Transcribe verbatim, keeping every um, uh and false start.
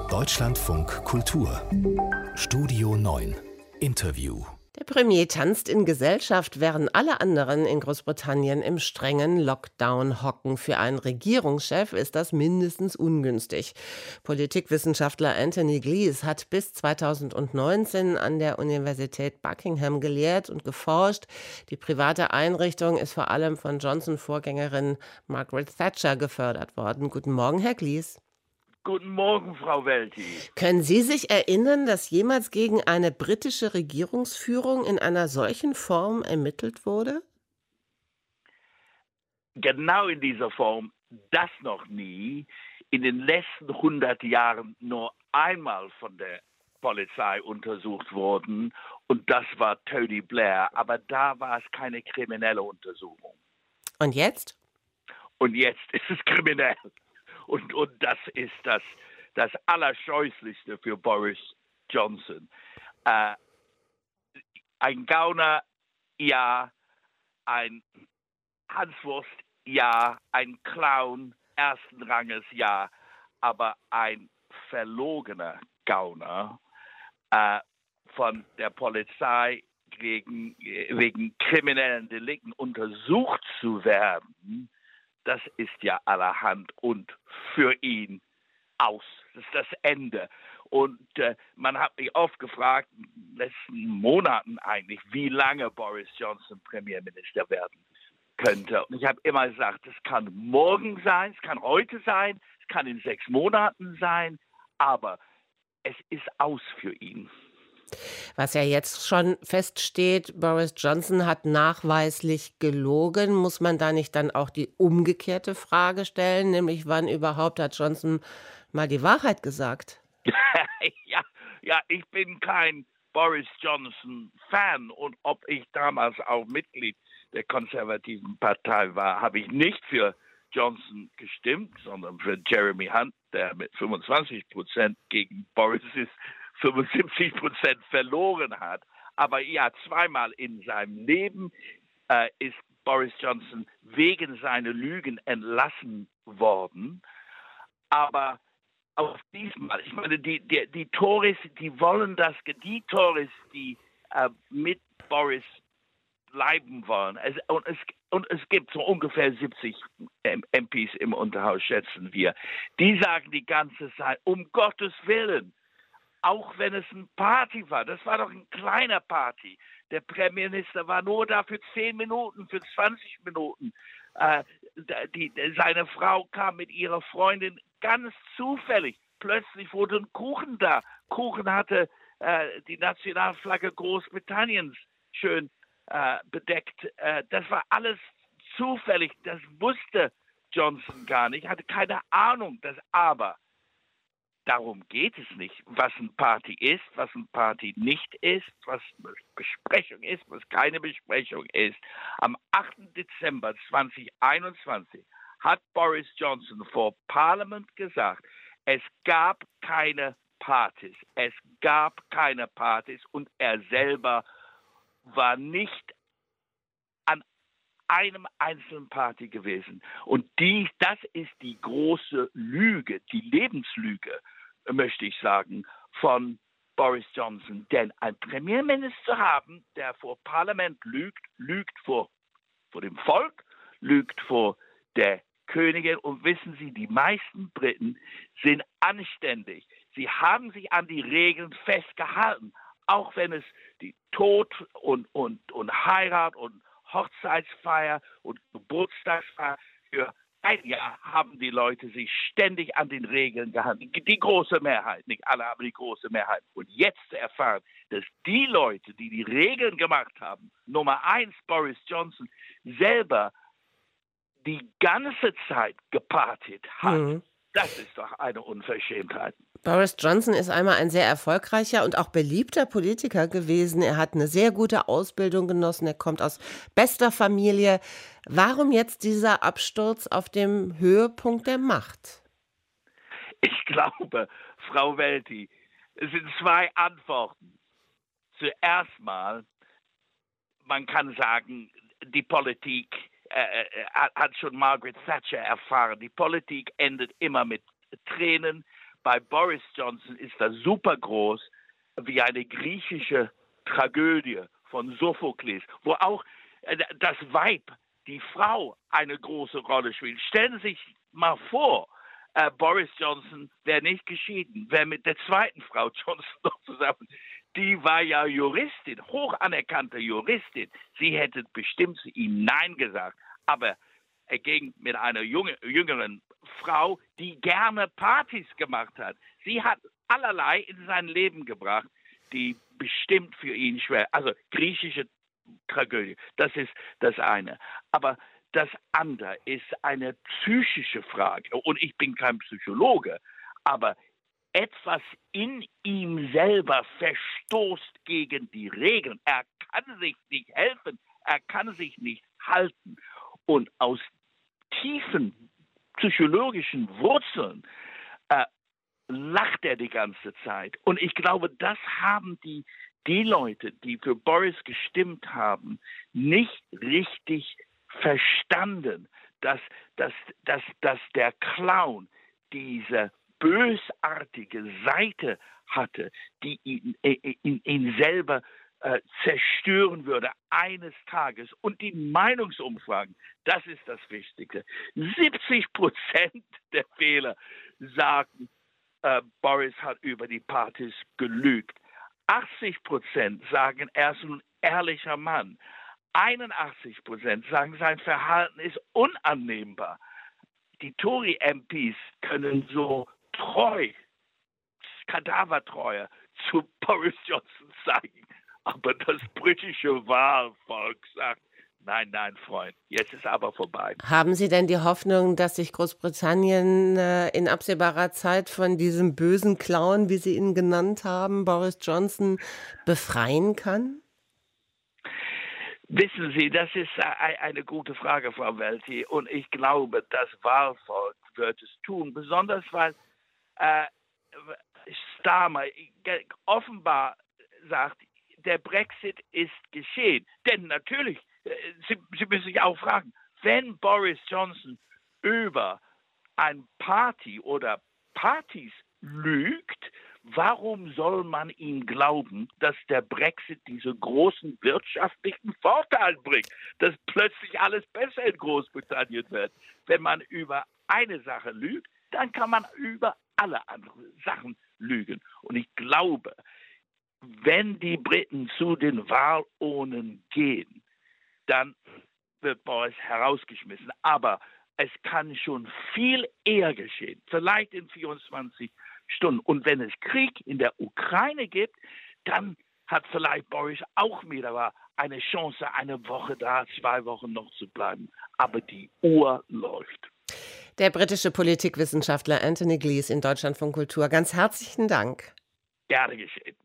Deutschlandfunk Kultur Studio neun Interview. Der Premier tanzt in Gesellschaft, während alle anderen in Großbritannien im strengen Lockdown hocken. Für einen Regierungschef ist das mindestens ungünstig. Politikwissenschaftler Anthony Glees hat bis zweitausendneunzehn an der Universität Buckingham gelehrt und geforscht. Die private Einrichtung ist vor allem von Johnson-Vorgängerin Margaret Thatcher gefördert worden. Guten Morgen, Herr Glees. Guten Morgen, Frau Welti. Können Sie sich erinnern, dass jemals gegen eine britische Regierungsführung in einer solchen Form ermittelt wurde? Genau in dieser Form, das noch nie. In den letzten hundert Jahren nur einmal von der Polizei untersucht worden. Und das war Tony Blair. Aber da war es keine kriminelle Untersuchung. Und jetzt? Und jetzt ist es kriminell. Und, und das ist das, das Allerscheußlichste für Boris Johnson. Äh, ein Gauner, ja. Ein Hanswurst, ja. Ein Clown ersten Ranges, ja. Aber ein verlogener Gauner äh, von der Polizei wegen, wegen kriminellen Delikten untersucht zu werden, das ist ja allerhand und für ihn aus. Das ist das Ende. Und äh, man hat mich oft gefragt, in den letzten Monaten eigentlich, wie lange Boris Johnson Premierminister werden könnte. Und ich habe immer gesagt, es kann morgen sein, es kann heute sein, es kann in sechs Monaten sein, aber es ist aus für ihn. Was ja jetzt schon feststeht, Boris Johnson hat nachweislich gelogen. Muss man da nicht dann auch die umgekehrte Frage stellen, nämlich wann überhaupt hat Johnson mal die Wahrheit gesagt? ja, ja, ich bin kein Boris Johnson-Fan und ob ich damals auch Mitglied der konservativen Partei war, habe ich nicht für Johnson gestimmt, sondern für Jeremy Hunt, der mit fünfundzwanzig Prozent gegen Boris ist, fünfundsiebzig Prozent verloren hat. Aber ja, zweimal in seinem Leben äh, ist Boris Johnson wegen seiner Lügen entlassen worden. Aber auch diesmal, ich meine, die, die, die Tories, die wollen das, die Tories, die äh, mit Boris bleiben wollen. Es, und, es, und es gibt so ungefähr siebzig M Ps im Unterhaus, schätzen wir. Die sagen die ganze Zeit, um Gottes Willen, auch wenn es ein Party war, das war doch ein kleiner Party. Der Premierminister war nur da für zehn Minuten, für zwanzig Minuten. Äh, die, seine Frau kam mit ihrer Freundin ganz zufällig. Plötzlich wurde ein Kuchen da. Kuchen hatte äh, die Nationalflagge Großbritanniens schön äh, bedeckt. Äh, das war alles zufällig. Das wusste Johnson gar nicht, hatte keine Ahnung. Das aber darum geht es nicht, was ein Party ist, was ein Party nicht ist, was eine Besprechung ist, was keine Besprechung ist. Am achten Dezember zweitausendeinundzwanzig hat Boris Johnson vor Parlament gesagt, es gab keine Partys. Es gab keine Partys und er selber war nicht an einem einzelnen Party gewesen. Und die, das ist die große Lüge, die Lebenslüge, möchte ich sagen, von Boris Johnson. Denn ein Premierminister zu haben, der vor Parlament lügt, lügt vor, vor dem Volk, lügt vor der Königin. Und wissen Sie, die meisten Briten sind anständig. Sie haben sich an die Regeln festgehalten, auch wenn es die Tod und, und, und Heirat und Hochzeitsfeier und Geburtstagsfeier für ein Jahr haben die Leute sich ständig an den Regeln gehalten. Die große Mehrheit, nicht alle, aber die große Mehrheit. Und jetzt zu erfahren, dass die Leute, die die Regeln gemacht haben, Nummer eins, Boris Johnson, selber die ganze Zeit gepartet hat, mhm. Das ist doch eine Unverschämtheit. Boris Johnson ist einmal ein sehr erfolgreicher und auch beliebter Politiker gewesen. Er hat eine sehr gute Ausbildung genossen. Er kommt aus bester Familie. Warum jetzt dieser Absturz auf dem Höhepunkt der Macht? Ich glaube, Frau Welti, es sind zwei Antworten. Zuerst mal, man kann sagen, die Politik äh, hat schon Margaret Thatcher erfahren. Die Politik endet immer mit Tränen. Bei Boris Johnson ist das super groß, wie eine griechische Tragödie von Sophokles, wo auch äh, das Weib, die Frau, eine große Rolle spielt. Stellen Sie sich mal vor, äh, Boris Johnson wäre nicht geschieden, wäre mit der zweiten Frau Johnson noch zusammen. Die war ja Juristin, hoch anerkannte Juristin. Sie hätte bestimmt zu ihm Nein gesagt. Aber er ging mit einer junge, jüngeren Frau, die gerne Partys gemacht hat. Sie hat allerlei in sein Leben gebracht, die bestimmt für ihn schwer, also griechische Tragödie, das ist das eine. Aber das andere ist eine psychische Frage. Und ich bin kein Psychologe, aber etwas in ihm selber verstoßt gegen die Regeln. Er kann sich nicht helfen, er kann sich nicht halten. Und aus tiefen psychologischen Wurzeln äh, lacht er die ganze Zeit. Und ich glaube, das haben die, die Leute, die für Boris gestimmt haben, nicht richtig verstanden, dass, dass, dass, dass der Clown diese bösartige Seite hatte, die ihn, ihn, ihn selber äh, zerstören würde eines Tages. Und die Meinungsumfragen, das ist das Wichtigste. siebzig Prozent der Wähler sagen, äh, Boris hat über die Partys gelügt. achtzig Prozent sagen, er ist ein ehrlicher Mann. einundachtzig Prozent sagen, sein Verhalten ist unannehmbar. Die Tory-M Ps können so treu, kadavertreuer zu Boris Johnson zeigen. Aber das britische Wahlvolk sagt, nein, nein, Freund, jetzt ist aber vorbei. Haben Sie denn die Hoffnung, dass sich Großbritannien äh, in absehbarer Zeit von diesem bösen Clown, wie Sie ihn genannt haben, Boris Johnson, befreien kann? Wissen Sie, das ist eine gute Frage, Frau Welti. Und ich glaube, das Wahlvolk wird es tun. Besonders, weil äh, Starmer offenbar sagt, der Brexit ist geschehen. Denn natürlich, Sie, Sie müssen sich auch fragen, wenn Boris Johnson über ein Party oder Partys lügt, warum soll man ihm glauben, dass der Brexit diese großen wirtschaftlichen Vorteile bringt, dass plötzlich alles besser in Großbritannien wird? Wenn man über eine Sache lügt, dann kann man über alle anderen Sachen lügen. Und ich glaube, wenn die Briten zu den Wahlurnen gehen, dann wird Boris herausgeschmissen. Aber es kann schon viel eher geschehen, vielleicht in vierundzwanzig Stunden. Und wenn es Krieg in der Ukraine gibt, dann hat vielleicht Boris auch wieder eine Chance, eine Woche da, zwei Wochen noch zu bleiben. Aber die Uhr läuft. Der britische Politikwissenschaftler Anthony Glees in Deutschlandfunk Kultur. Ganz herzlichen Dank. Gerne geschehen.